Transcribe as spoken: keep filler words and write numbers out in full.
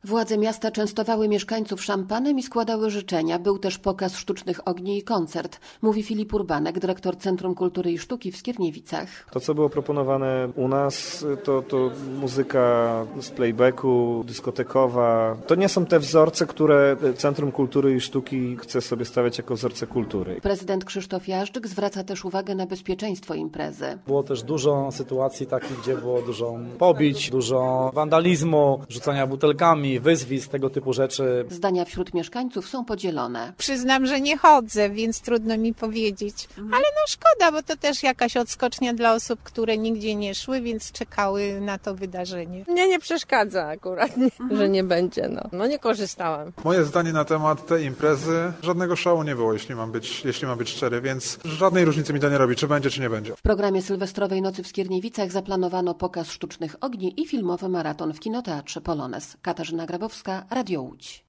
Władze miasta częstowały mieszkańców szampanem i składały życzenia. Był też pokaz sztucznych ogni i koncert, mówi Filip Urbanek, dyrektor Centrum Kultury i Sztuki w Skierniewicach. To, co było proponowane u nas, to, to muzyka z playbacku, dyskotekowa. To nie są te wzorce, które Centrum Kultury i Sztuki chce sobie stawiać jako wzorce kultury. Prezydent Krzysztof Jażdżyk zwraca też uwagę na bezpieczeństwo imprezy. Było też dużo sytuacji takich, gdzie było dużo pobić, dużo wandalizmu, rzucania butelkami, wyzwisk, tego typu rzeczy. Zdania wśród mieszkańców są podzielone. Przyznam, że nie chodzę, więc trudno mi powiedzieć. Ale no szkoda, bo to też jakaś odskocznia dla osób, które nigdzie nie szły, więc czekały na to wydarzenie. Mnie nie przeszkadza akurat, nie, mhm. że nie będzie. No. no nie korzystałam. Moje zdanie na temat tej imprezy, żadnego szału nie było, jeśli mam być, jeśli mam być szczery, więc żadnej różnicy mi to nie robi, czy będzie, czy nie będzie. W programie sylwestrowej nocy w Skierniewicach zaplanowano pokaz sztucznych ogni i filmowy maraton w kinoteatrze Polones. Katarzyna Grabowska, Radio Łódź.